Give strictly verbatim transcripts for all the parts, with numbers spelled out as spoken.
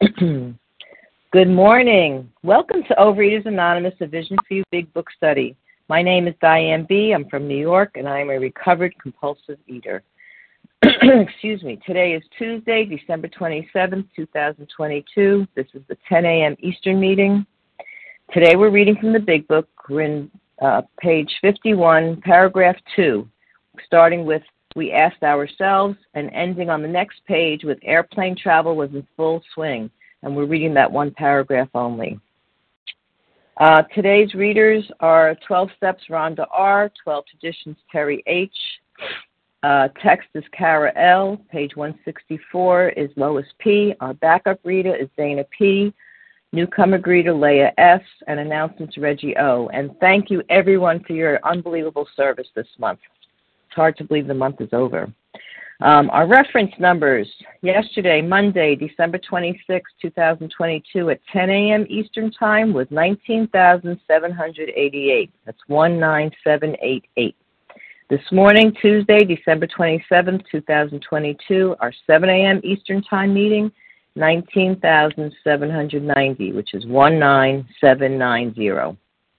Good morning. Welcome to Overeaters Anonymous, a Vision for You Big Book Study. My name is Diane B. I'm from New York, and I am a recovered compulsive eater. Excuse me. Today is Tuesday, December twenty-seventh, twenty twenty-two. This is the ten a.m. Eastern meeting. Today we're reading from the Big Book. We're in uh, page fifty-one, paragraph two, starting with "We asked ourselves," and ending on the next page with "Airplane travel was in full swing." And we're reading that one paragraph only. Uh, today's readers are twelve Steps, Rhonda R., twelve Traditions, Terry H., uh, text is Kara L., page one sixty-four is Lois P., our backup reader is Dana P., newcomer greeter Leah S., and announcements Reggie O. And thank you, everyone, for your unbelievable service this month. It's hard to believe the month is over. Um, our reference numbers, yesterday, Monday, December twenty-sixth, twenty twenty-two, at ten a.m. Eastern Time was nineteen thousand seven hundred eighty-eight. That's one nine seven eight eight. This morning, Tuesday, December twenty-seventh, twenty twenty-two, our seven a.m. Eastern Time meeting, nineteen thousand seven hundred ninety, which is one nine seven nine zero.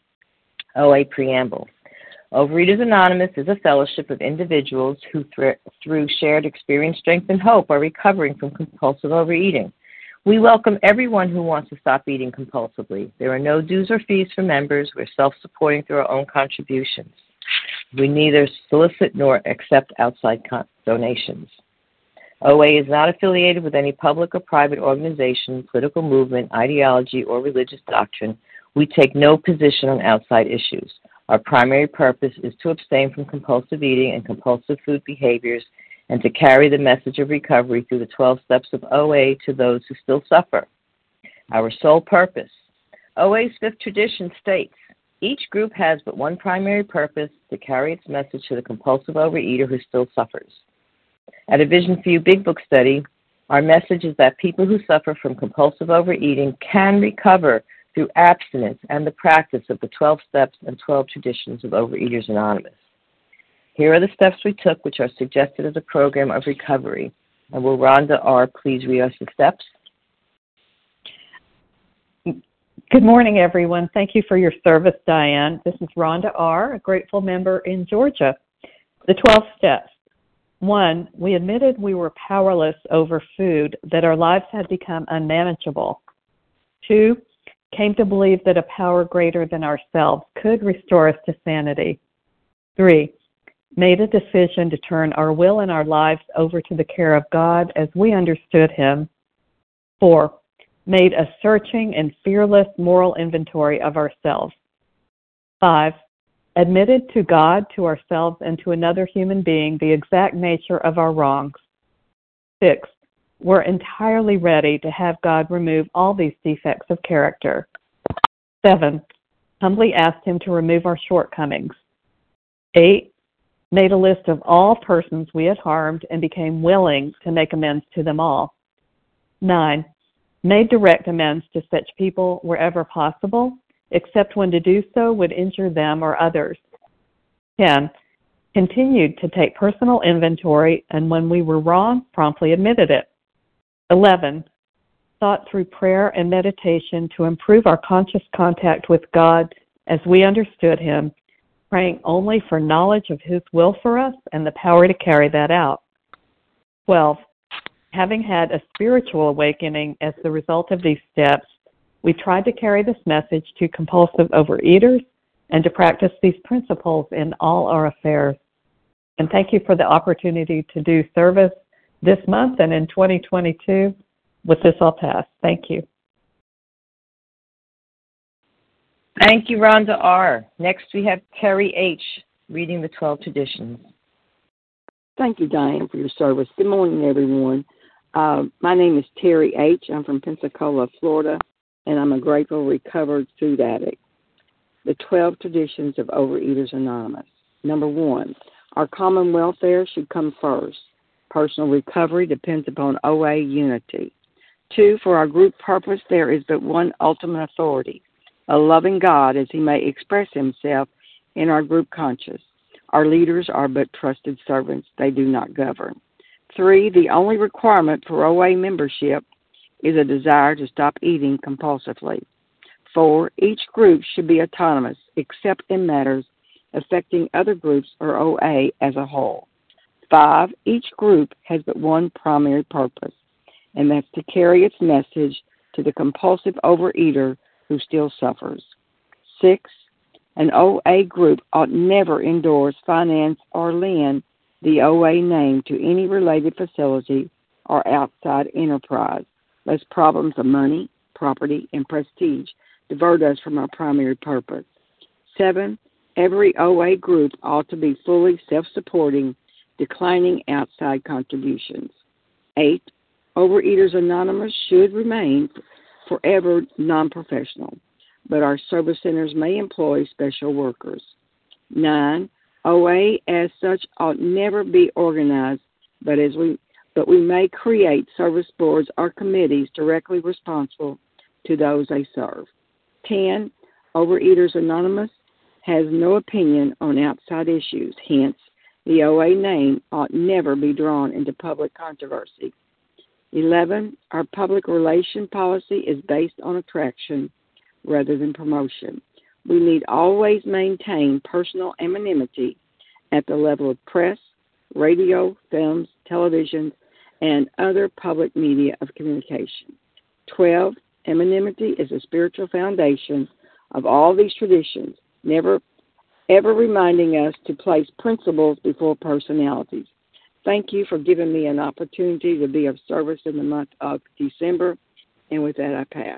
O A Preamble. Overeaters Anonymous is a fellowship of individuals who, th- through shared experience, strength, and hope, are recovering from compulsive overeating. We welcome everyone who wants to stop eating compulsively. There are no dues or fees for members. We're self-supporting through our own contributions. We neither solicit nor accept outside con- donations. O A is not affiliated with any public or private organization, political movement, ideology, or religious doctrine. We take no position on outside issues. Our primary purpose is to abstain from compulsive eating and compulsive food behaviors and to carry the message of recovery through the twelve steps of O A to those who still suffer. Our sole purpose. O A's fifth tradition states, each group has but one primary purpose, to carry its message to the compulsive overeater who still suffers. At a Vision for You Big Book Study, our message is that people who suffer from compulsive overeating can recover through abstinence and the practice of the twelve steps and twelve traditions of Overeaters Anonymous. Here are the steps we took, which are suggested as a program of recovery. And will Rhonda R. please read us the steps? Good morning, everyone. Thank you for your service, Diane. This is Rhonda R., a grateful member in Georgia. The twelve steps. One, we admitted we were powerless over food, that our lives had become unmanageable. Two, came to believe that a power greater than ourselves could restore us to sanity. Three, made a decision to turn our will and our lives over to the care of God as we understood Him. Four, made a searching and fearless moral inventory of ourselves. Five, admitted to God, to ourselves, and to another human being the exact nature of our wrongs. Six, we're entirely ready to have God remove all these defects of character. Seven, humbly asked Him to remove our shortcomings. Eight, made a list of all persons we had harmed and became willing to make amends to them all. Nine, made direct amends to such people wherever possible, except when to do so would injure them or others. Ten, continued to take personal inventory, and when we were wrong, promptly admitted it. Eleven, sought through prayer and meditation to improve our conscious contact with God as we understood Him, praying only for knowledge of His will for us and the power to carry that out. Twelve, having had a spiritual awakening as the result of these steps, we tried to carry this message to compulsive overeaters and to practice these principles in all our affairs. And thank you for the opportunity to do service this month and in twenty twenty-two. With this, I'll pass. Thank you. Thank you, Rhonda R. Next, we have Terry H. reading the twelve traditions. Thank you, Diane, for your service. Good morning, everyone. Uh, my name is Terry H. I'm from Pensacola, Florida, and I'm a grateful, recovered food addict. The twelve traditions of Overeaters Anonymous. Number one, our common welfare should come first. Personal recovery depends upon O A unity. Two, for our group purpose, there is but one ultimate authority, a loving God as He may express Himself in our group conscience. Our leaders are but trusted servants. They do not govern. Three, the only requirement for O A membership is a desire to stop eating compulsively. Four, each group should be autonomous except in matters affecting other groups or O A as a whole. Five, each group has but one primary purpose, and that's to carry its message to the compulsive overeater who still suffers. Six, an O A group ought never endorse, finance, or lend the O A name to any related facility or outside enterprise, lest problems of money, property, and prestige divert us from our primary purpose. Seven, every O A group ought to be fully self-supporting, declining outside contributions. Eight, Overeaters Anonymous should remain forever non-professional, but our service centers may employ special workers. Nine, O A as such ought never be organized, but as we but we may create service boards or committees directly responsible to those they serve. Ten, Overeaters Anonymous has no opinion on outside issues. Hence, the O A name ought never be drawn into public controversy. Eleven, our public relation policy is based on attraction rather than promotion. We need always maintain personal anonymity at the level of press, radio, films, television, and other public media of communication. Twelve, anonymity is the spiritual foundation of all these traditions, never ever reminding us to place principles before personalities. Thank you for giving me an opportunity to be of service in the month of December, and with that I pass.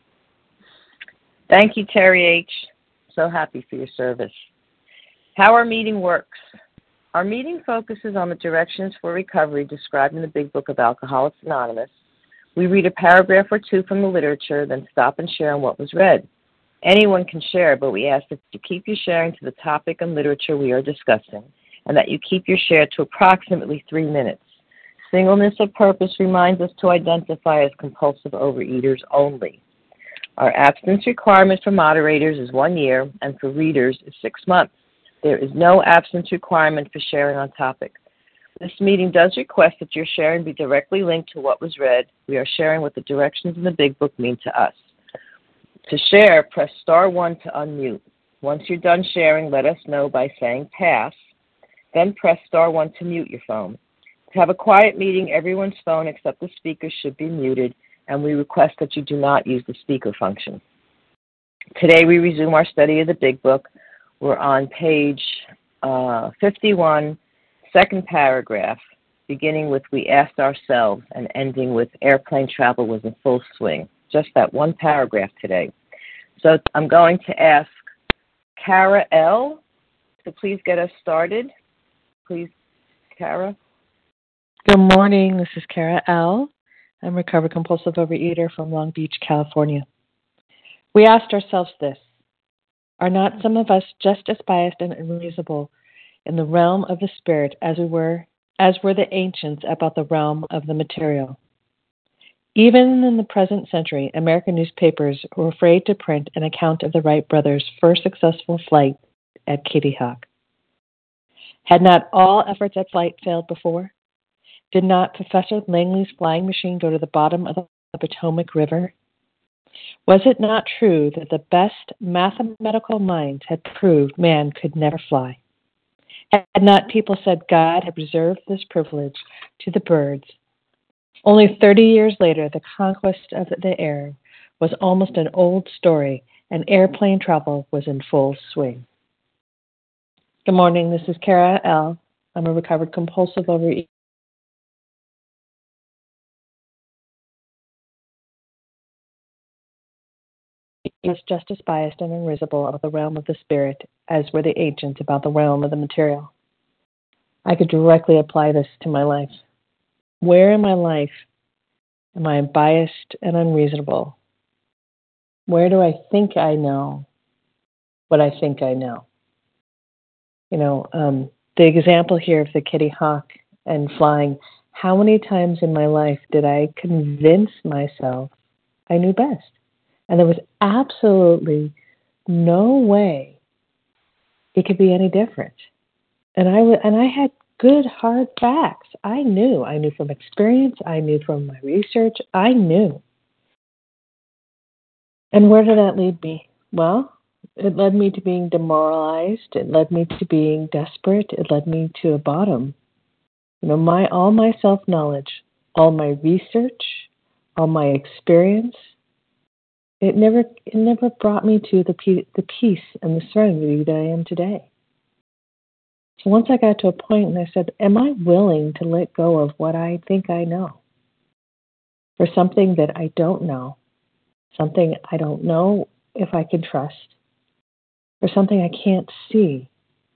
Thank you, Terry H. So happy for your service. How our meeting works. Our meeting focuses on the directions for recovery described in the Big Book of Alcoholics Anonymous. We read a paragraph or two from the literature, then stop and share on what was read. Anyone can share, but we ask that you keep your sharing to the topic and literature we are discussing, and that you keep your share to approximately three minutes. Singleness of purpose reminds us to identify as compulsive overeaters only. Our abstinence requirement for moderators is one year, and for readers is six months. There is no abstinence requirement for sharing on topic. This meeting does request that your sharing be directly linked to what was read. We are sharing what the directions in the Big Book mean to us. To share, press star one to unmute. Once you're done sharing, let us know by saying pass. Then press star one to mute your phone. To have a quiet meeting, everyone's phone except the speaker should be muted, and we request that you do not use the speaker function. Today we resume our study of the Big Book. We're on page uh, fifty-one, second paragraph, beginning with we asked ourselves and ending with airplane travel was in full swing. Just that one paragraph today. So I'm going to ask Kara L. to please get us started. Please, Kara. Good morning. This is Kara L. I'm a recovered compulsive overeater from Long Beach, California. We asked ourselves this: are not some of us just as biased and unreasonable in the realm of the spirit as we were, as were the ancients about the realm of the material? Even in the present century, American newspapers were afraid to print an account of the Wright brothers' first successful flight at Kitty Hawk. Had not all efforts at flight failed before? Did not Professor Langley's flying machine go to the bottom of the Potomac River? Was it not true that the best mathematical minds had proved man could never fly? Had not people said God had reserved this privilege to the birds? Only thirty years later, the conquest of the air was almost an old story, and airplane travel was in full swing. Good morning. This is Kara L. I'm a recovered compulsive overeater. Is just as biased and unreasonable about the realm of the spirit as were the ancients about the realm of the material. I could directly apply this to my life. Where in my life am I biased and unreasonable? Where do I think I know what I think I know? You know, um, the example here of the Kitty Hawk and flying, how many times in my life did I convince myself I knew best? And there was absolutely no way it could be any different. And I w- and I had good, hard facts. I knew. I knew from experience. I knew from my research. I knew. And where did that lead me? Well, it led me to being demoralized. It led me to being desperate. It led me to a bottom. You know, my all my self-knowledge, all my research, all my experience, it never it never brought me to the pe- the peace and the serenity that I am today. So once I got to a point and I said, am I willing to let go of what I think I know for something that I don't know, something I don't know if I can trust, or something I can't see?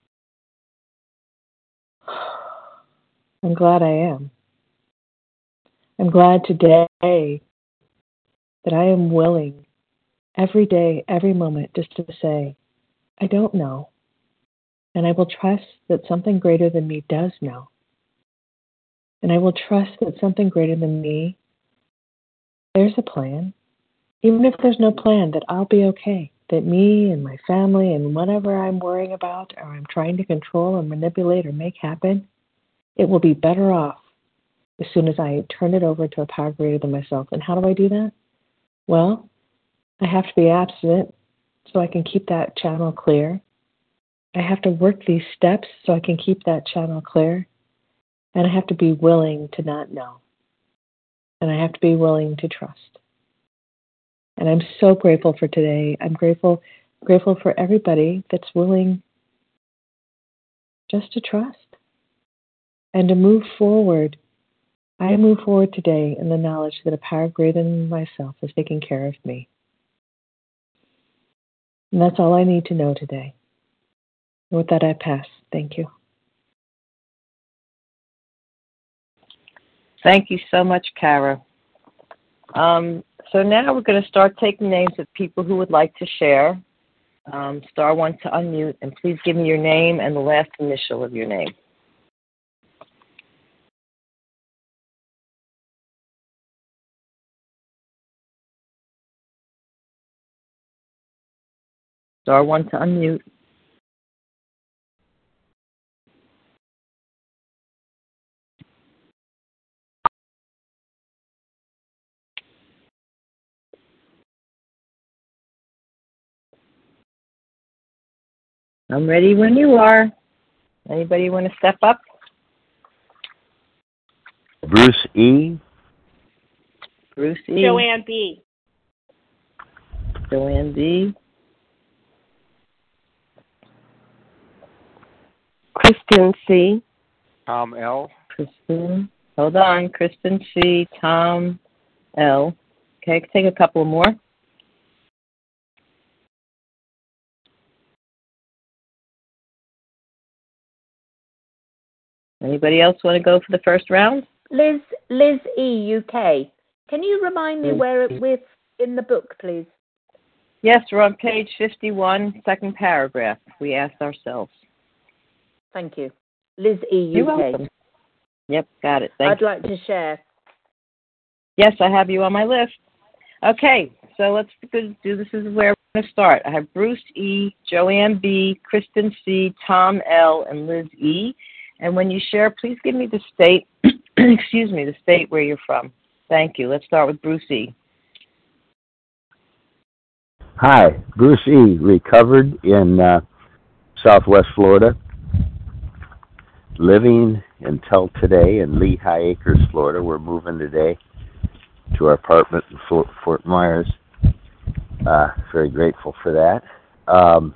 I'm glad I am. I'm glad today that I am willing every day, every moment, just to say, I don't know. And I will trust that something greater than me does know. And I will trust that something greater than me, there's a plan. Even if there's no plan, that I'll be okay. That me and my family and whatever I'm worrying about or I'm trying to control or manipulate or make happen, it will be better off as soon as I turn it over to a power greater than myself. And how do I do that? Well, I have to be abstinent so I can keep that channel clear. I have to work these steps so I can keep that channel clear. And I have to be willing to not know. And I have to be willing to trust. And I'm so grateful for today. I'm grateful grateful for everybody that's willing just to trust and to move forward. I move forward today in the knowledge that a power greater than myself is taking care of me. And that's all I need to know today. And with that, I pass. Thank you. Thank you so much, Kara. Um, so now we're going to start taking names of people who would like to share. Um, star one to unmute, and please give me your name and the last initial of your name. Star one to unmute. I'm ready when you are. Anybody want to step up? Bruce E. Bruce E. Joanne B. Joanne B. Kristen C. Tom L. Kristen. Hold on. Kristen C. Tom L. Okay, take a couple more. Anybody else want to go for the first round? Liz Liz E. U K. Can you remind me where it with in the book, please? Yes, we're on page fifty-one, second paragraph. We asked ourselves. Thank you. Liz E. U K. You're welcome. Yep, got it. Thank I'd you. like to share. Yes, I have you on my list. Okay, so let's do this. Is where we're going to start. I have Bruce E., Joanne B., Kristen C., Tom L., and Liz E. And when you share, please give me the state, excuse me, the state where you're from. Thank you. Let's start with Bruce E. Hi, Bruce E. Recovered in uh, Southwest Florida, living until today in Lehigh Acres, Florida. We're moving today to our apartment in Fort, Fort Myers. Uh, very grateful for that. Um,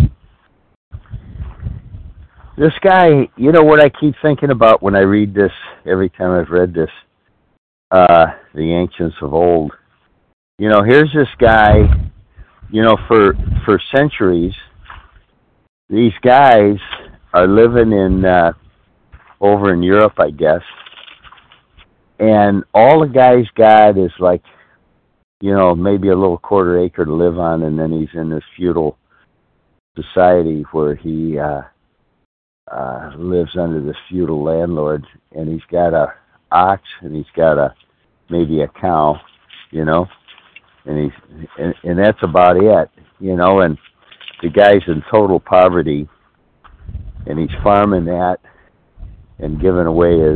this guy, you know what I keep thinking about when I read this, every time I've read this, uh, the ancients of old. You know, here's this guy, you know, for for centuries, these guys are living in uh, over in Europe, I guess, and all the guy's got is like, you know, maybe a little quarter acre to live on, and then he's in this feudal society where he uh, uh, lives under this feudal landlord, and he's got a ox, and he's got a maybe a cow, you know, and he's and, and that's about it, you know, and the guy's in total poverty, and he's farming that and giving away his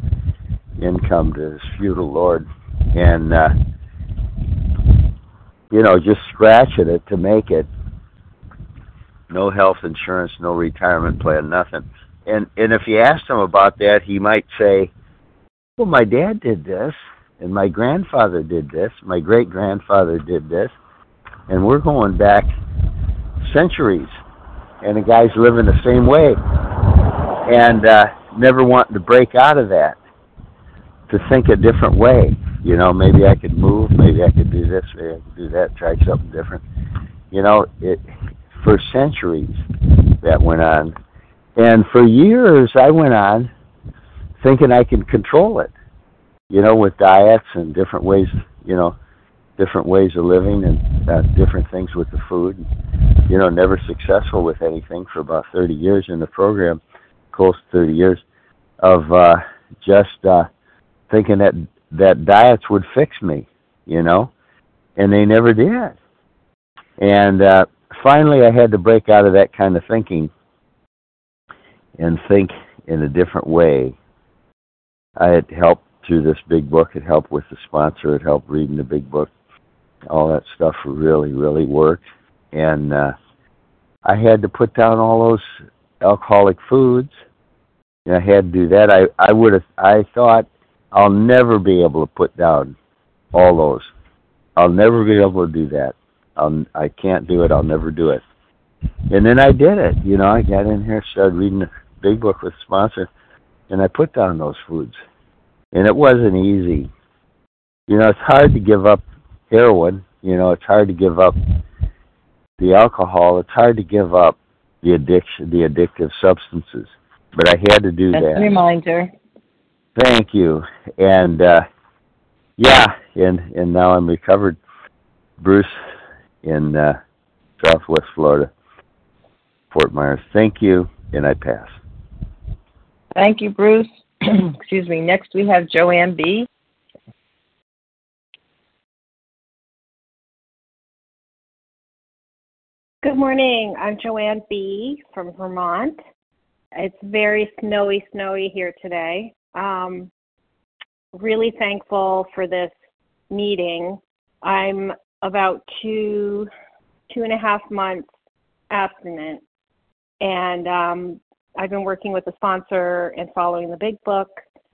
income to his feudal lord, and uh, you know, just scratching it to make it. No health insurance, no retirement plan, nothing. And and if you asked him about that, he might say, well, my dad did this, and my grandfather did this, my great-grandfather did this, and we're going back centuries, and the guy's living the same way, and uh, never wanting to break out of that, to think a different way. You know, maybe I could move, maybe I could do this, maybe I could do that, try something different. You know, it for centuries that went on. And for years I went on thinking I could control it, you know, with diets and different ways, you know, different ways of living and uh, different things with the food. You know, never successful with anything for about thirty years in the program, close to thirty years, of uh, just uh, thinking that, that diets would fix me, you know, and they never did. And uh, finally I had to break out of that kind of thinking and think in a different way. I had helped through this big book. It helped with the sponsor. It helped reading the big book. All that stuff really, really worked. And uh, I had to put down all those alcoholic foods. And I had to do that. I, I would have. I thought I'll never be able to put down all those. I'll never be able to do that. I'll, I can't do it. I'll never do it. And then I did it. You know, I got in here, started reading the big book with the sponsor, and I put down those foods. And it wasn't easy. You know, it's hard to give up heroin. You know, it's hard to give up the alcohol. It's hard to give up the addiction, the addictive substances. But I had to do That's that. a reminder. Thank you. And, uh, yeah, and, and now I'm recovered. Bruce in uh, Southwest Florida, Fort Myers. Thank you, and I pass. Thank you, Bruce. Excuse me. Next we have Joanne B. Good morning. I'm Joanne B. from Vermont. It's very snowy, snowy here today. Um, really thankful for this meeting. I'm about two, two and a half months abstinent, and um, I've been working with the sponsor and following the big book,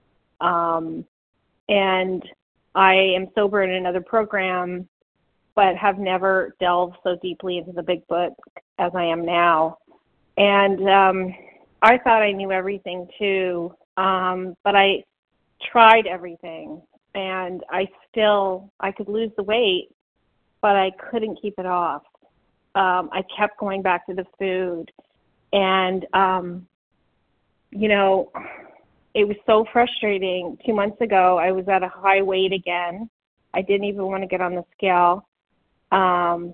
um, and I am sober in another program, but have never delved so deeply into the big book as I am now. And um, I thought I knew everything too, um, but I tried everything, and I still, I could lose the weight, but I couldn't keep it off. Um, I kept going back to the food, and, um, you know, it was so frustrating. Two months ago, I was at a high weight again. I didn't even want to get on the scale. Um,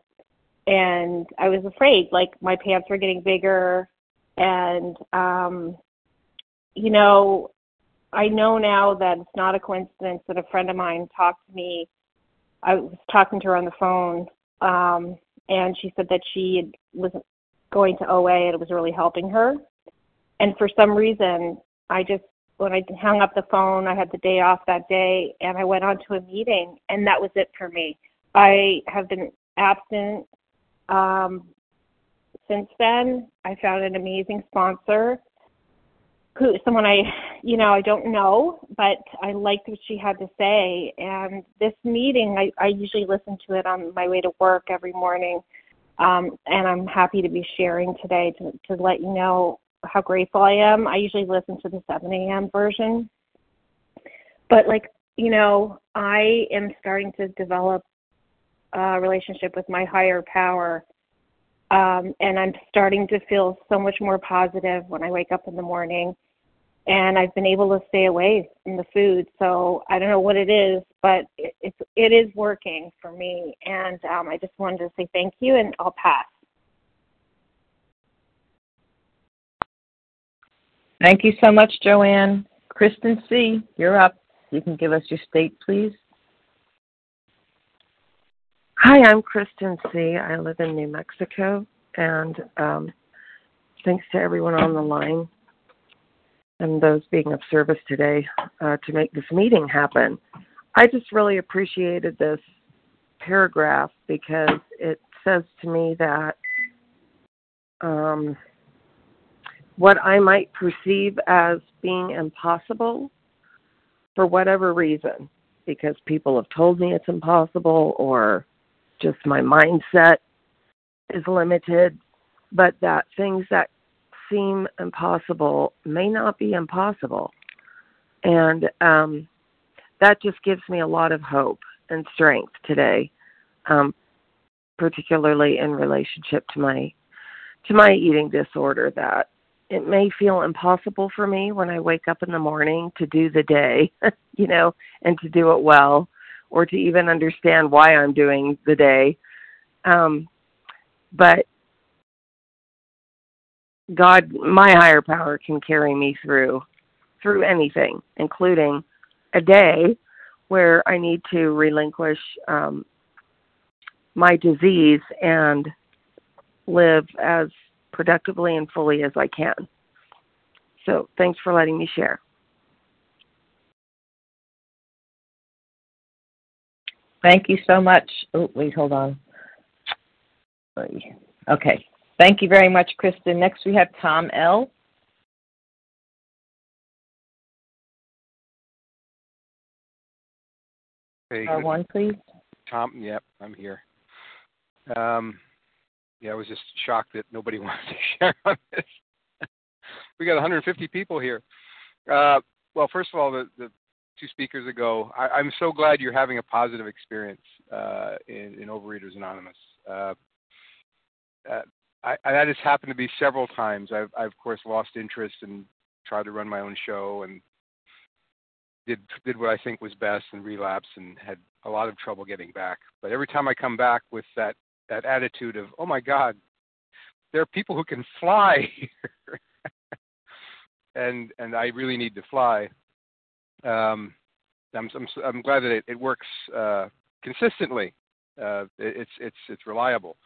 and I was afraid, like my pants were getting bigger. And, um, you know, I know now that it's not a coincidence that a friend of mine talked to me. I was talking to her on the phone, um, and she said that she was going to O A and it was really helping her. And for some reason, I just, when I hung up the phone, I had the day off that day, and I went on to a meeting, and that was it for me. I have been absent um, since then. I found an amazing sponsor, who someone I, you know, I don't know, but I liked what she had to say. And this meeting, I, I usually listen to it on my way to work every morning, um, and I'm happy to be sharing today to, to let you know how grateful I am. I usually listen to the seven a.m. version. But, like, you know, I am starting to develop a relationship with my higher power, um, and I'm starting to feel so much more positive when I wake up in the morning. And I've been able to stay away from the food. So I don't know what it is, but it, it's, it is working for me. And um, I just wanted to say thank you, and I'll pass. Thank you so much, Joanne. Kristen C., you're up. You can give us your state, please. Hi, I'm Kristen C. I live in New Mexico, and um, thanks to everyone on the line and those being of service today uh, to make this meeting happen. I just really appreciated this paragraph because it says to me that um, what I might perceive as being impossible for whatever reason, because people have told me it's impossible or just my mindset is limited, but that things that seem impossible may not be impossible. And um, that just gives me a lot of hope and strength today, um, particularly in relationship to my to my eating disorder, that it may feel impossible for me when I wake up in the morning to do the day, you know, and to do it well, or to even understand why I'm doing the day. Um, but God, my higher power, can carry me through, through anything, including a day where I need to relinquish um, my disease and live as productively and fully as I can. So thanks for letting me share. Thank you so much. Oh, wait, hold on. Okay. Thank you very much, Kristen. Next we have Tom L. Hey, Uh, one, please. Tom, yep, I'm here. Um, yeah, I was just shocked that nobody wanted to share on this. We got one hundred fifty people here. Uh, well, first of all, the, the two speakers ago, I, I'm so glad you're having a positive experience uh, in, in Overeaters Anonymous. Uh, uh, I, I, that has happened to me several times. I've, I've, of course, lost interest and tried to run my own show and did did what I think was best and relapsed and had a lot of trouble getting back. But every time I come back with that, that attitude of, oh, my God, there are people who can fly here. and and I really need to fly. Um, I'm, I'm I'm glad that it, it works uh, consistently. Uh, it, it's it's it's reliable.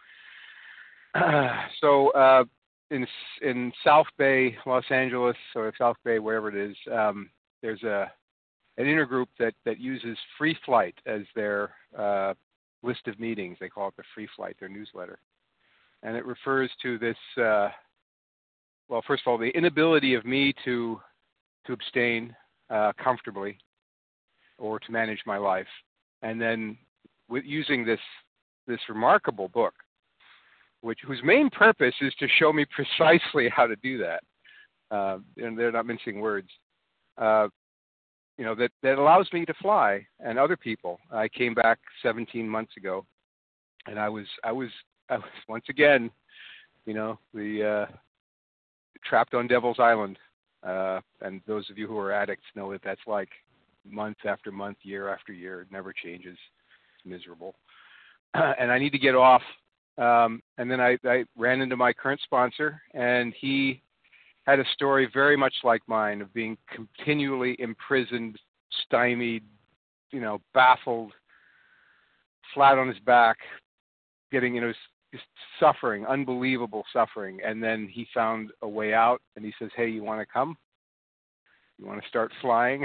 Uh, so uh, in in South Bay, Los Angeles, or South Bay, wherever it is, um, there's a an intergroup that that uses Free Flight as their uh, list of meetings. They call it the Free Flight, their newsletter, and it refers to this. Uh, well, first of all, the inability of me to to abstain uh, comfortably or to manage my life, and then with using this this remarkable book, which whose main purpose is to show me precisely how to do that. Uh, and they're not mincing words. Uh, you know, that, that allows me to fly and other people. I came back seventeen months ago, and I was I was I was once again, you know, the uh, trapped on Devil's Island. Uh, and those of you who are addicts know what that's like. Month after month, year after year, it never changes. It's miserable. And I need to get off. Um, and then I, I ran into my current sponsor, and he had a story very much like mine of being continually imprisoned, stymied, you know, baffled, flat on his back, getting, you know, just suffering, unbelievable suffering. And then he found a way out, and he says, hey, you want to come? You want to start flying?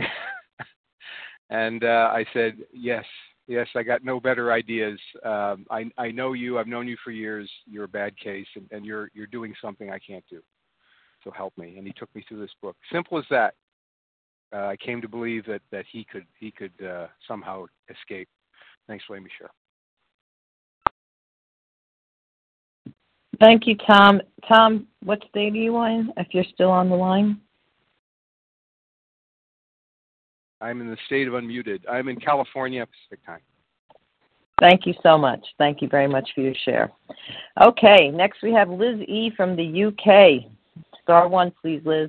And uh, I said, yes, yes, I got no better ideas. Um, I, I know you. I've known you for years. You're a bad case, and, and you're you're doing something I can't do. So help me. And he took me through this book. Simple as that. Uh, I came to believe that, that he could he could uh, somehow escape. Thanks for letting me share. Thank you, Tom. Tom, what state are you in, if you're still on the line? I'm in the state of unmuted. I'm in California, Pacific time. Thank you so much. Thank you very much for your share. Okay, next we have Liz E. from the U K. Star one, please, Liz.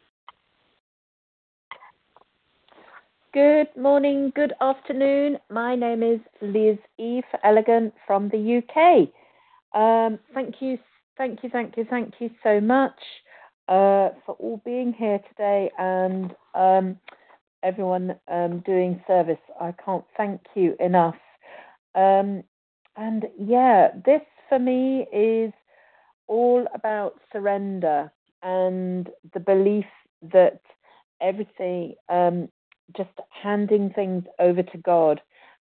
Good morning, good afternoon. My name is Liz E. for Elegant from the U K. Um, thank you, thank you, thank you, thank you so much uh, for all being here today and um, everyone um, doing service. I can't thank you enough. Um, and yeah, this for me is all about surrender and the belief that everything, um, just handing things over to God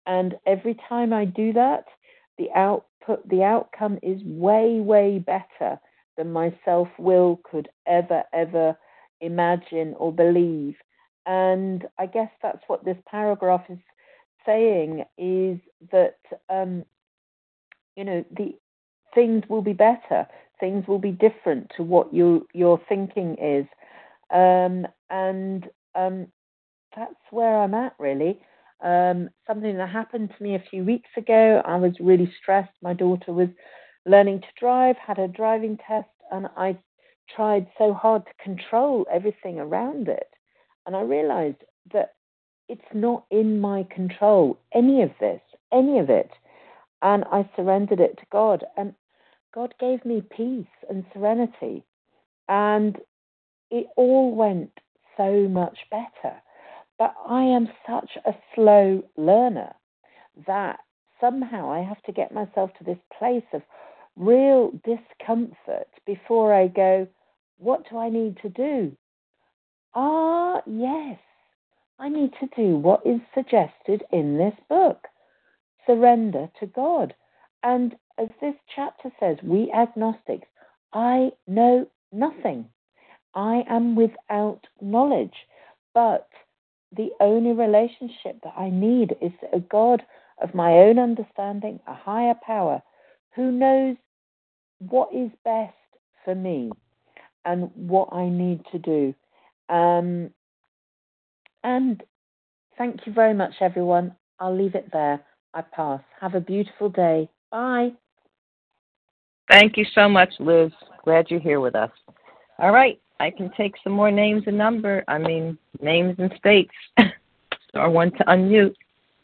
And every time I do that, the output, the outcome is way, way better than my self-will could ever, ever imagine or believe. And I guess that's what this paragraph is saying, is that, um, you know, the things will be better. Things will be different to what you, your thinking is. Um, and um, that's where I'm at, really. Um, something that happened to me a few weeks ago. I was really stressed. My daughter was learning to drive, had a driving test, and I tried so hard to control everything around it. And I realized that it's not in my control, any of this, any of it. And I surrendered it to God. And God gave me peace and serenity. And it all went so much better. But I am such a slow learner that somehow I have to get myself to this place of real discomfort before I go, what do I need to do? Ah, yes, I need to do what is suggested in this book. Surrender to God. And as this chapter says, we agnostics, I know nothing. I am without knowledge. But the only relationship that I need is a God of my own understanding, a higher power, who knows what is best for me and what I need to do. Um, and thank you very much, everyone. I'll leave it there. I pass. Have a beautiful day. Bye. Thank you so much, Liz. Glad you're here with us. All right. I can take some more names and number. I mean, names and states. Star one to unmute.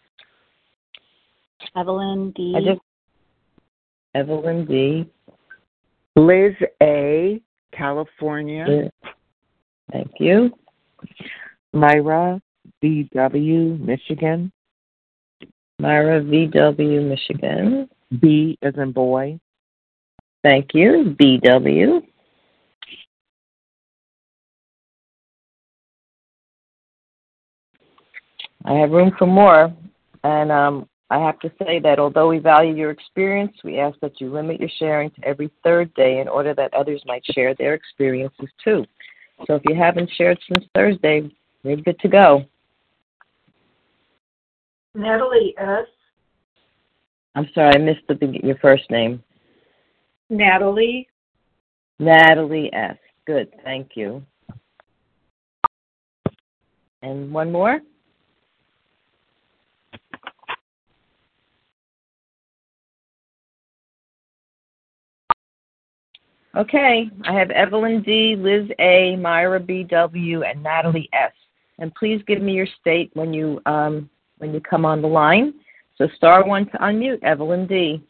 Evelyn D. I just, Evelyn D. Liz A. California. Yeah. Thank you. Myra V W. Michigan. Myra V W. Michigan. B as in boy. Thank you. B W. I have room for more, and um, I have to say that although we value your experience, we ask that you limit your sharing to every third day in order that others might share their experiences too. So if you haven't shared since Thursday, we're good to go. Natalie S. I'm sorry, I missed the, your first name. Natalie. Natalie S. Good, thank you. And one more? Okay, I have Evelyn D., Liz A., Myra B W., and Natalie S. And please give me your state when you um, when you come on the line. So star one to unmute, Evelyn D.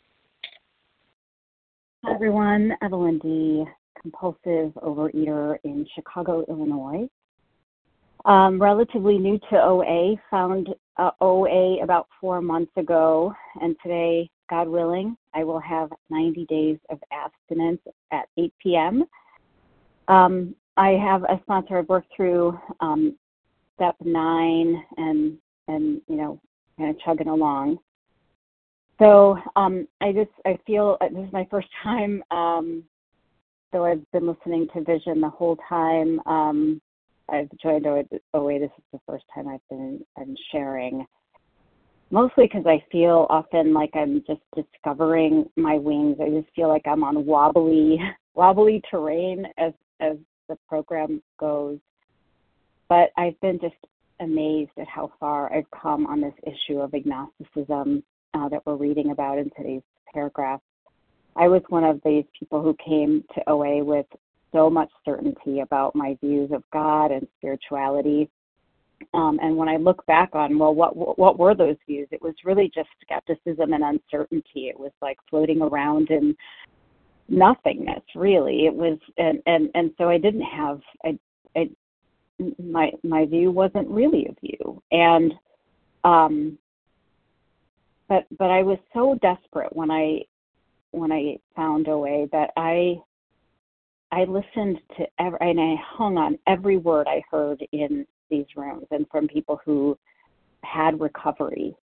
Hi, everyone. Evelyn D., compulsive overeater in Chicago, Illinois. Um, relatively new to O A, found uh, O A about four months ago, and today, God willing, I will have ninety days of abstinence at eight p.m. Um, I have a sponsor. I've worked through um, step nine and, and you know, kind of chugging along. So um, I just, I feel uh, this is my first time, um, though I've been listening to Vision the whole time. Um, I've joined O A. This is the first time I've been I'm sharing. Mostly because I feel often like I'm just discovering my wings. I just feel like I'm on wobbly, wobbly terrain as as the program goes. But I've been just amazed at how far I've come on this issue of agnosticism uh, that we're reading about in today's paragraph. I was one of these people who came to O A with so much certainty about my views of God and spirituality. Um, and when I look back on, well, what what were those views? It was really just skepticism and uncertainty. It was like floating around in nothingness, really. It was, and and, and so I didn't have, I, I, my my view wasn't really a view. And, um, but but I was so desperate when I when I found O A that I I listened to every, and I hung on every word I heard in these rooms and from people who had recovery.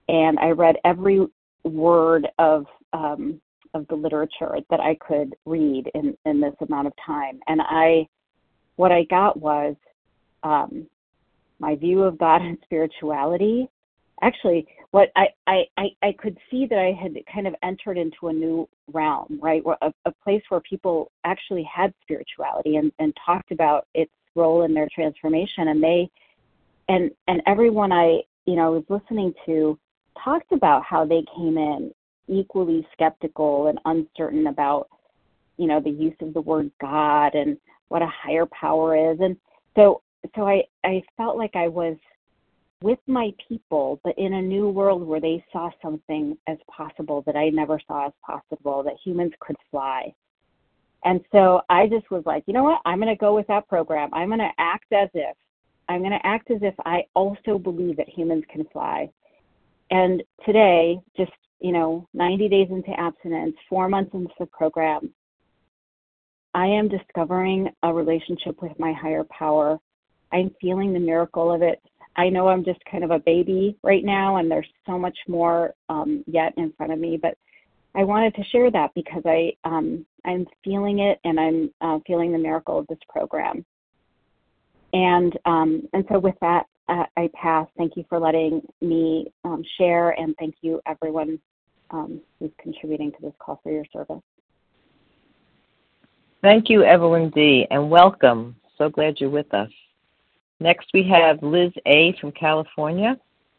and I read every word of um, of the literature that I could read in, in this amount of time. And I, what I got was um, my view of God and spirituality. Actually, what I, I, I, I could see that I had kind of entered into a new realm, right? A, a place where people actually had spirituality and, and talked about its role in their transformation. And they, and, and everyone I, you know, was listening to talked about how they came in equally skeptical and uncertain about, you know, the use of the word God and what a higher power is. And so, so I, I felt like I was with my people, but in a new world where they saw something as possible that I never saw as possible, that humans could fly. And so I just was like, you know what, I'm going to go with that program. I'm going to act as if, I'm going to act as if I also believe that humans can fly. And today, just, you know, ninety days into abstinence, four months into the program, I am discovering a relationship with my higher power. I'm feeling the miracle of it. I know I'm just kind of a baby right now, and there's so much more um, yet in front of me, but I wanted to share that because I, um, I'm feeling it, and I'm uh, feeling the miracle of this program. And um, and so with that, uh, I pass. Thank you for letting me um, share, and thank you, everyone um, who's contributing to this call for your service. Thank you, Evelyn D., and welcome. So glad you're with us. Next, we have Liz A. from California.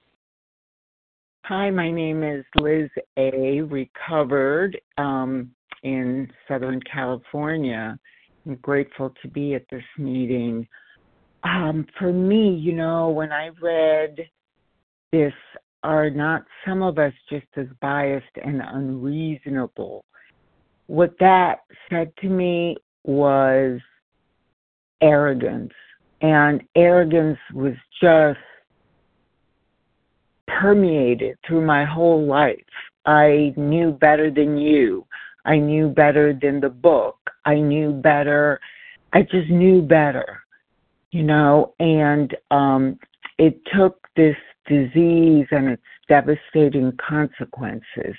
Hi, my name is Liz A., recovered um, in Southern California. I'm grateful to be at this meeting. Um, for me, you know, when I read this, are not some of us just as biased and unreasonable? What that said to me was arrogance. And arrogance was just permeated through my whole life. I knew better than you. I knew better than the book. I knew better. I just knew better, you know, and um, it took this disease and its devastating consequences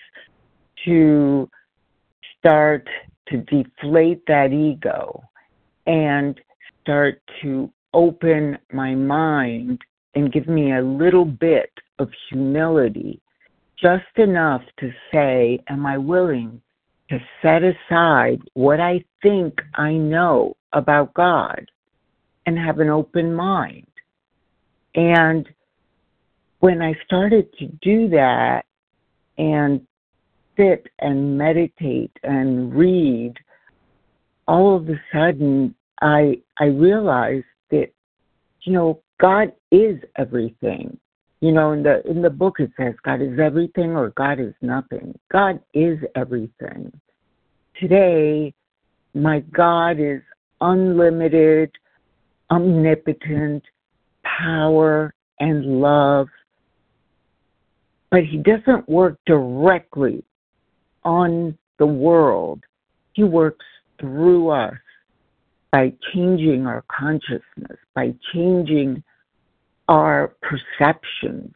to start to deflate that ego and start to open my mind and give me a little bit of humility, just enough to say, am I willing to set aside what I think I know about God and have an open mind? And when I started to do that and sit and meditate and read, all of a sudden I I realized that, you know, God is everything. You know, in the in the book it says God is everything or God is nothing. God is everything. Today, my God is unlimited, omnipotent power and love. But he doesn't work directly on the world. He works through us by changing our consciousness, by changing our perceptions.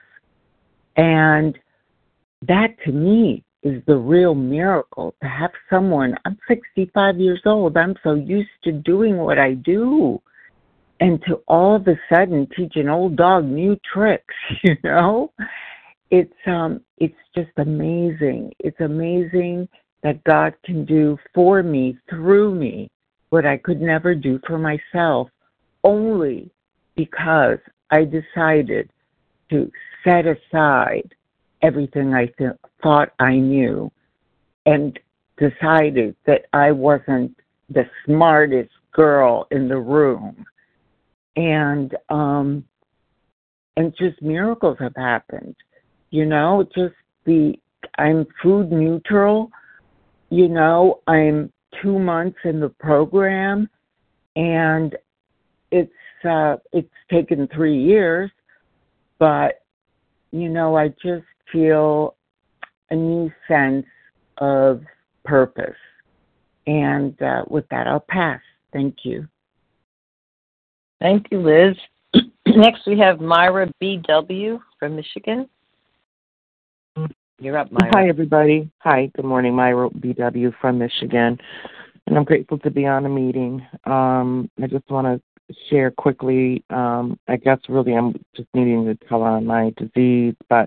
And that, to me, is the real miracle, to have someone, I'm sixty-five years old, I'm so used to doing what I do, and to all of a sudden teach an old dog new tricks, you know? It's um, it's just amazing. It's amazing that God can do for me, through me, what I could never do for myself, only because I decided to set aside everything I th- thought I knew and decided that I wasn't the smartest girl in the room. And um, and just miracles have happened. You know, just the, I'm food neutral, you know, I'm two months in the program, and it's uh, it's taken three years, but, you know, I just feel a new sense of purpose. And uh, with that, I'll pass. Thank you. Thank you, Liz. Next, we have Myra B W from Michigan. You're up, Myra. Hi, everybody. Hi, good morning. Myra B W from Michigan, and I'm grateful to be on a meeting. Um, I just want to share quickly. Um, I guess really I'm just needing to tell on my disease, but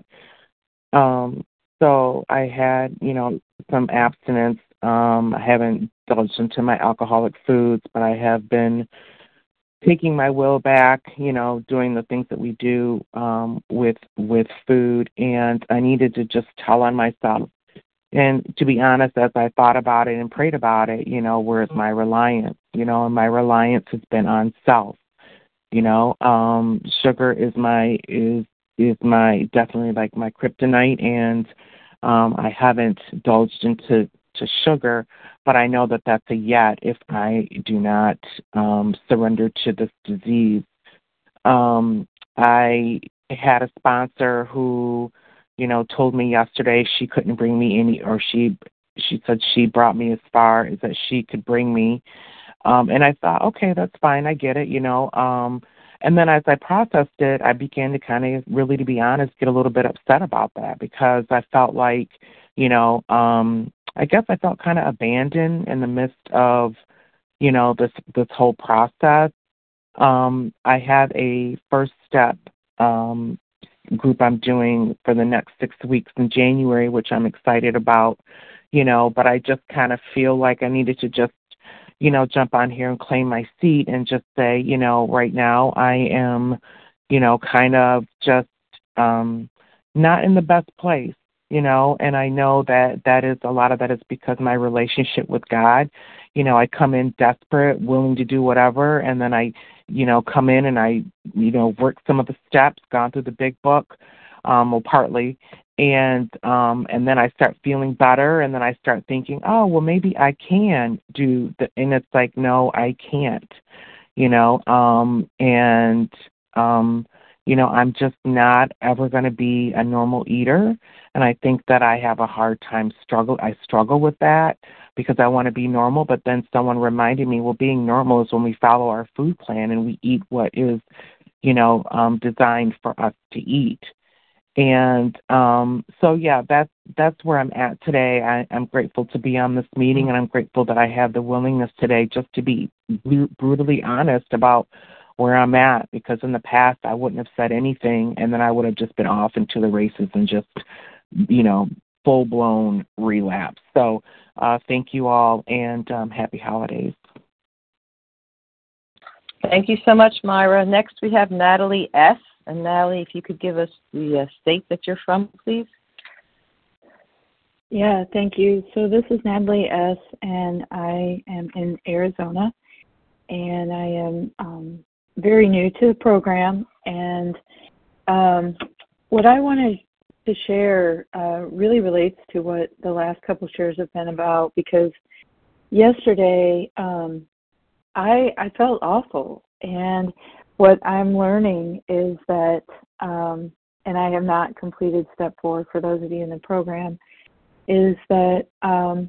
um, so I had, you know, some abstinence. Um, I haven't indulged into my alcoholic foods, but I have been taking my will back, you know, doing the things that we do um, with with food, and I needed to just tell on myself. And to be honest, as I thought about it and prayed about it, you know, where's my reliance? You know, and my reliance has been on self. You know, um, sugar is my is is my definitely like my kryptonite, and um, I haven't indulged into to sugar, but I know that that's a yet if I do not um, surrender to this disease. Um, I had a sponsor who, you know, told me yesterday she couldn't bring me any, or she she said she brought me as far as that she could bring me. Um, and I thought, okay, that's fine, I get it, you know. Um, and then as I processed it, I began to kind of, really to be honest, get a little bit upset about that because I felt like, you know, um, I guess I felt kind of abandoned in the midst of, you know, this this whole process. Um, I have a first step um, group I'm doing for the next six weeks in January, which I'm excited about, you know, but I just kind of feel like I needed to just, you know, jump on here and claim my seat and just say, you know, right now I am, you know, kind of just um, not in the best place. You know, and I know that that is a lot of that is because my relationship with God, you know, I come in desperate, willing to do whatever, and then I, you know, come in and I, you know, work some of the steps, gone through the big book, um, well, partly, and um, and then I start feeling better, and then I start thinking, oh, well, maybe I can do the, and it's like, no, I can't, you know, um, and um, you know, I'm just not ever going to be a normal eater. And I think that I have a hard time struggle. I struggle with that because I want to be normal. But then someone reminded me, well, being normal is when we follow our food plan and we eat what is, you know, um, designed for us to eat. And um, so, yeah, that's that's where I'm at today. I, I'm grateful to be on this meeting, and I'm grateful that I have the willingness today just to be br- brutally honest about where I'm at, because in the past I wouldn't have said anything, and then I would have just been off into the races and just, you know, full-blown relapse. So uh, thank you all, and um, happy holidays. Thank you so much, Myra. Next we have Natalie S. And Natalie, if you could give us the uh, state that you're from, please. Yeah, thank you. So this is Natalie S., and I am in Arizona, and I am um, very new to the program. And um, what I wanted to share uh, really relates to what the last couple shares have been about, because yesterday um, I, I felt awful. And what I'm learning is that, um, and I have not completed step four for those of you in the program, is that um,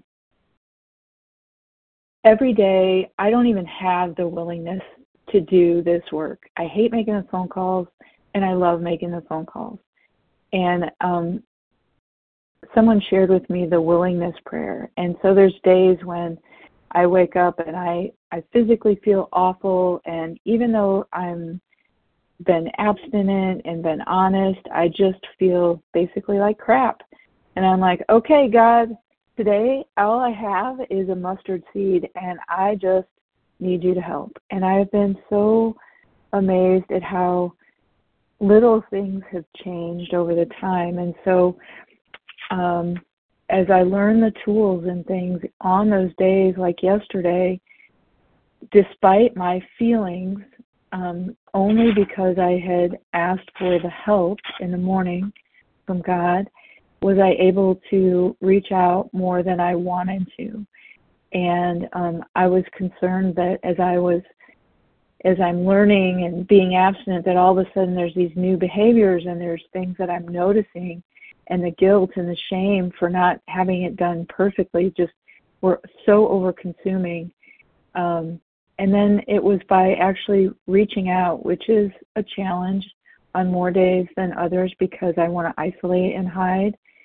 every day I don't even have the willingness to do this work. I hate making the phone calls, and I love making the phone calls. And um, someone shared with me the willingness prayer. And so there's days when I wake up and I, I physically feel awful, and even though I'm been abstinent and been honest, I just feel basically like crap. And I'm like, okay, God, today all I have is a mustard seed, and I just need you to help. And I've been so amazed at how little things have changed over the time. And so um, as I learn the tools and things on those days like yesterday, despite my feelings, um, only because I had asked for the help in the morning from God, was I able to reach out more than I wanted to. And um, I was concerned that as I was, as I'm learning and being abstinent, that all of a sudden there's these new behaviors and there's things that I'm noticing, and the guilt and the shame for not having it done perfectly just were so over-consuming. Um, and then it was by actually reaching out, which is a challenge on more days than others because I want to isolate and hide.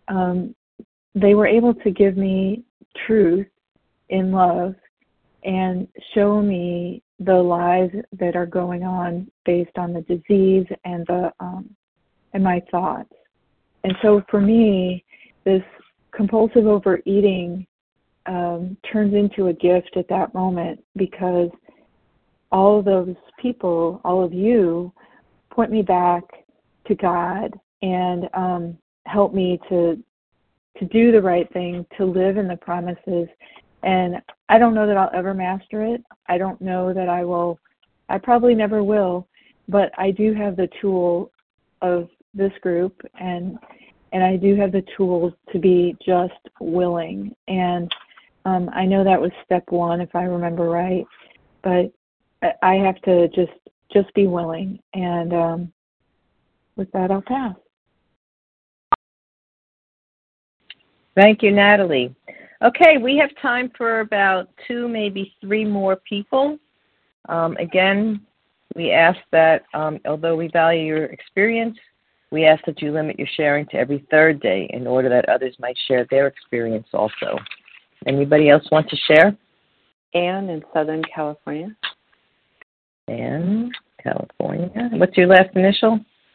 um, they were able to give me truth in love and show me the lies that are going on based on the disease and the um, and my thoughts. And so for me, this compulsive overeating um, turns into a gift at that moment, because all of those people, all of you, point me back to God and um, help me to to do the right thing, to live in the promises. And I don't know that I'll ever master it. I don't know that I will. I probably never will. But I do have the tool of this group, and and I do have the tools to be just willing. And um, I know that was step one, if I remember right. But I have to just just be willing. And um, with that, I'll pass. Thank you, Natalie. Okay, we have time for about two, maybe three more people. Um, again, we ask that, um, although we value your experience, we ask that you limit your sharing to every third day in order that others might share their experience also. Anybody else want to share? Anne in Southern California. Anne, California. What's your last initial?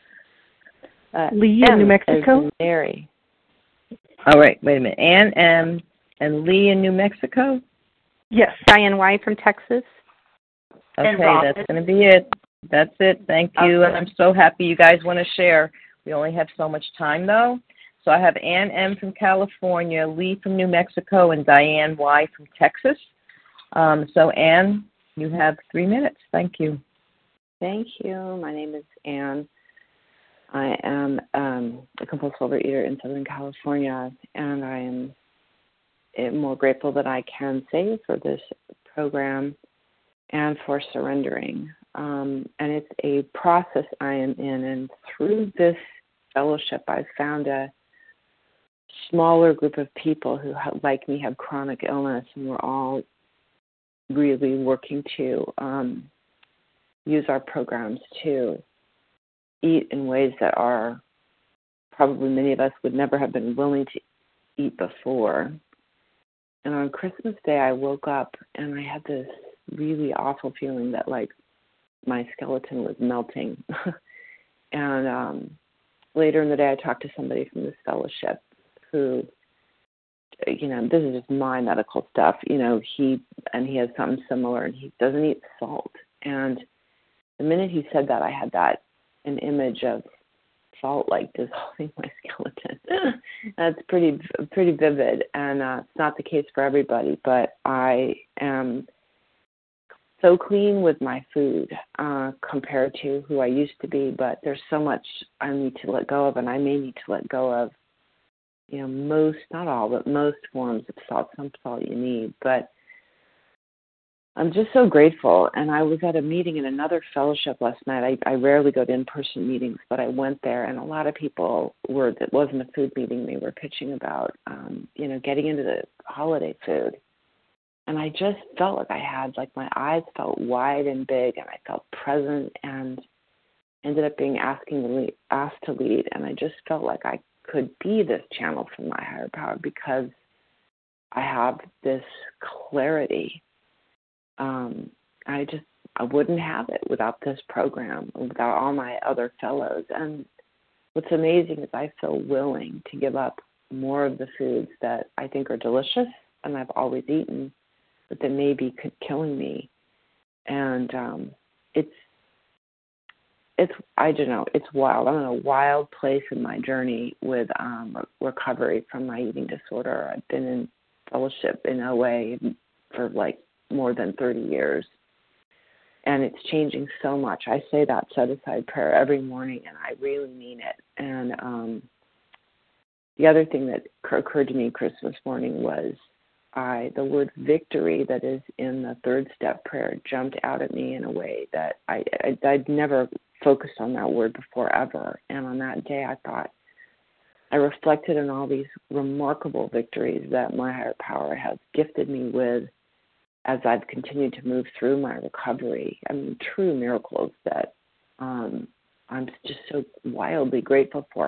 Uh, Lee M in New Mexico. in Mary. All right, wait a minute. Anne M. and Lee in New Mexico? Yes. Diane Y from Texas. Okay, that's going to be it. That's it. Thank you. Okay. And I'm so happy you guys want to share. We only have so much time, though. So I have Ann M. from California, Lee from New Mexico, and Diane Y. from Texas. Um, so, Ann, you have three minutes. Thank you. Thank you. My name is Anne. I am um, a compulsive overeater in Southern California, and I am more grateful that I can say for this program and for surrendering. Um, and it's a process I am in, and through this fellowship, I've found a smaller group of people who, like me, have chronic illness, and we're all really working to um, use our programs to eat in ways that are probably many of us would never have been willing to eat before. And on Christmas Day, I woke up and I had this really awful feeling that, like, my skeleton was melting. and um, later in the day, I talked to somebody from this fellowship who, you know, this is just my medical stuff, you know, he, and he has something similar, and he doesn't eat salt. And the minute he said that, I had that, an image of salt, like, dissolving my skeleton. That's pretty, pretty vivid, and uh, it's not the case for everybody, but I am so clean with my food uh, compared to who I used to be, but there's so much I need to let go of, and I may need to let go of, you know, most, not all, but most forms of salt. Some salt you need, but I'm just so grateful. And I was at a meeting in another fellowship last night. I, I rarely go to in-person meetings, but I went there, and a lot of people were, it wasn't a food meeting, they were pitching about, um, you know, getting into the holiday food. And I just felt like I had, like, my eyes felt wide and big, and I felt present, and ended up being asking to lead, asked to lead. And I just felt like I could be this channel from my higher power because I have this clarity. Um, I just, I wouldn't have it without this program, without all my other fellows. And what's amazing is I feel willing to give up more of the foods that I think are delicious and I've always eaten, but that may be killing me. And um, it's, it's, I don't know, it's wild. I'm in a wild place in my journey with um, recovery from my eating disorder. I've been in fellowship in O A for like more than thirty years. And it's changing so much. I say that set-aside prayer every morning, and I really mean it. And um, the other thing that occurred to me Christmas morning was I, the word victory that is in the third step prayer jumped out at me in a way that I, I, I'd never focused on that word before ever. And on that day, I thought, I reflected on all these remarkable victories that my higher power has gifted me with as I've continued to move through my recovery. I mean, true miracles that um, I'm just so wildly grateful for.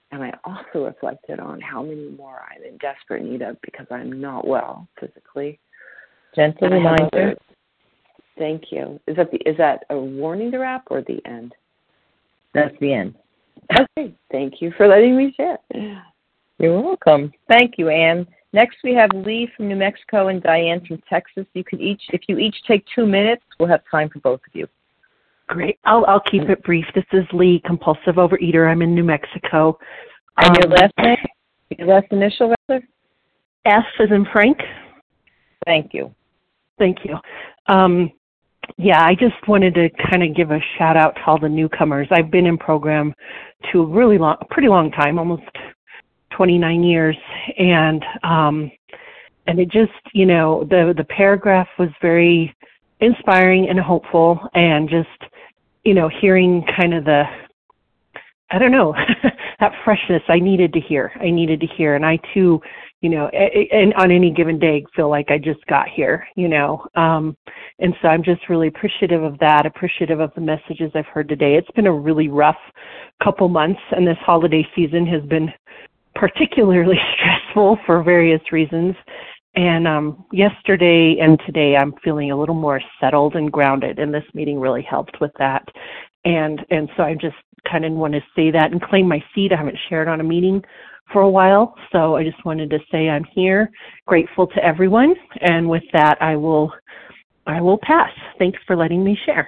And I also reflected on how many more I'm in desperate need of because I'm not well physically. Gentle reminder. Other, thank you. Is that the, is that a warning to wrap or the end? That's the end. Okay. Thank you for letting me share. You're welcome. Thank you, Anne. Next, we have Lee from New Mexico and Diane from Texas. You can each, if you each take two minutes, we'll have time for both of you. Great. I'll I'll keep it brief. This is Lee, compulsive overeater. I'm in New Mexico. And um, your last name? Your last initial, rather? F as in Frank. Thank you. Thank you. Um, yeah, I just wanted to kind of give a shout out to all the newcomers. I've been in program to a really long, pretty long time, almost twenty-nine years, and um, and it just, you know, the the paragraph was very inspiring and hopeful, and just, you know, hearing kind of the, I don't know, that freshness I needed to hear. I needed to hear, and I too, you know, and on any given day feel like I just got here, you know, um, and so I'm just really appreciative of that, appreciative of the messages I've heard today. It's been a really rough couple months, and this holiday season has been particularly stressful for various reasons. And um, yesterday and today, I'm feeling a little more settled and grounded, and this meeting really helped with that. And and so I just kind of want to say that and claim my seat. I haven't shared on a meeting for a while, so I just wanted to say I'm here, grateful to everyone. And with that, I will I will pass. Thanks for letting me share.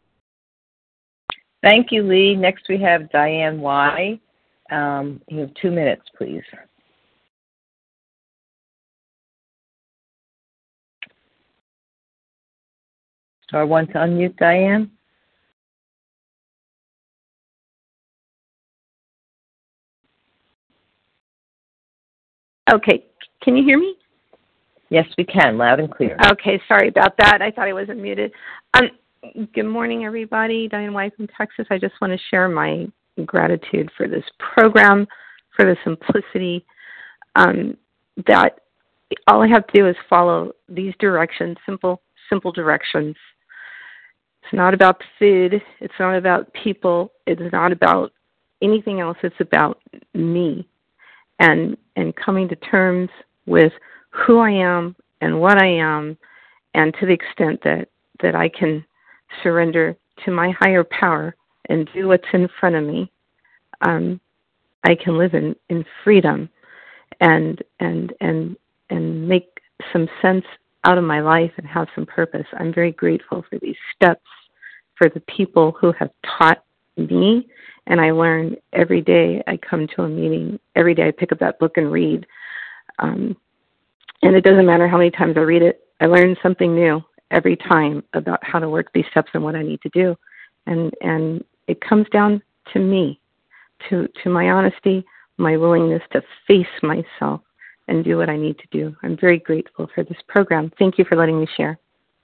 Thank you, Lee. Next, we have Diane Y. Um, you have two minutes, please. Star one to unmute, Diane. Okay, can you hear me? Yes, we can, loud and clear. Okay, sorry about that. I thought I was unmuted. Um, good morning, everybody. Diane White from Texas. I just want to share my gratitude for this program, for the simplicity, um, that all I have to do is follow these directions, simple, simple directions. It's not about food. It's not about people. It's not about anything else. It's about me and and coming to terms with who I am and what I am, and to the extent that, that I can surrender to my higher power and do what's in front of me, um, I can live in, in freedom and and and and make some sense out of my life and have some purpose. I'm very grateful for these steps, for the people who have taught me, and I learn every day I come to a meeting. Every day I pick up that book and read. Um, and it doesn't matter how many times I read it, I learn something new every time about how to work these steps and what I need to do. And and it comes down to me, to, to my honesty, my willingness to face myself and do what I need to do. I'm very grateful for this program. Thank you for letting me share.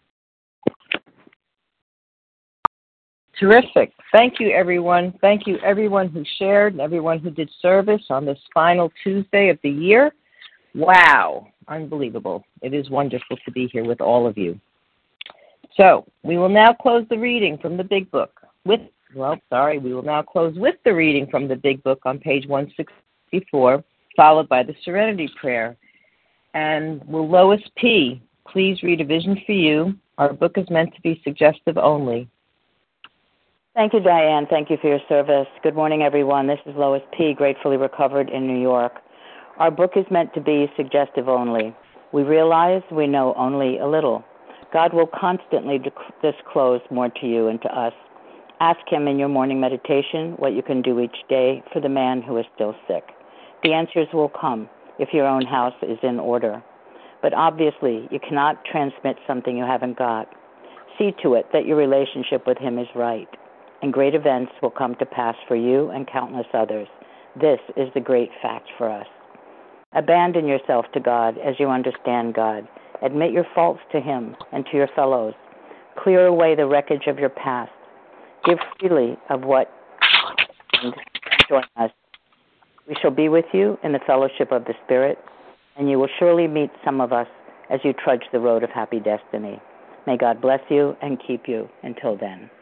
Terrific. Thank you, everyone. Thank you, everyone who shared and everyone who did service on this final Tuesday of the year. Wow. Unbelievable. It is wonderful to be here with all of you. So we will now close the reading from the Big Book with, well, sorry, we will now close with the reading from the Big Book on page one sixty-four, followed by the Serenity Prayer. And will Lois P. please read A Vision for You? Our book is meant to be suggestive only. Thank you, Diane. Thank you for your service. Good morning, everyone. This is Lois P., gratefully recovered in New York. Our book is meant to be suggestive only. We realize we know only a little. God will constantly disclose more to you and to us. Ask Him in your morning meditation what you can do each day for the man who is still sick. The answers will come if your own house is in order. But obviously, you cannot transmit something you haven't got. See to it that your relationship with Him is right, and great events will come to pass for you and countless others. This is the great fact for us. Abandon yourself to God as you understand God. Admit your faults to Him and to your fellows. Clear away the wreckage of your past. Give freely of what and join us. We shall be with you in the fellowship of the Spirit, and you will surely meet some of us as you trudge the road of happy destiny. May God bless you and keep you until then.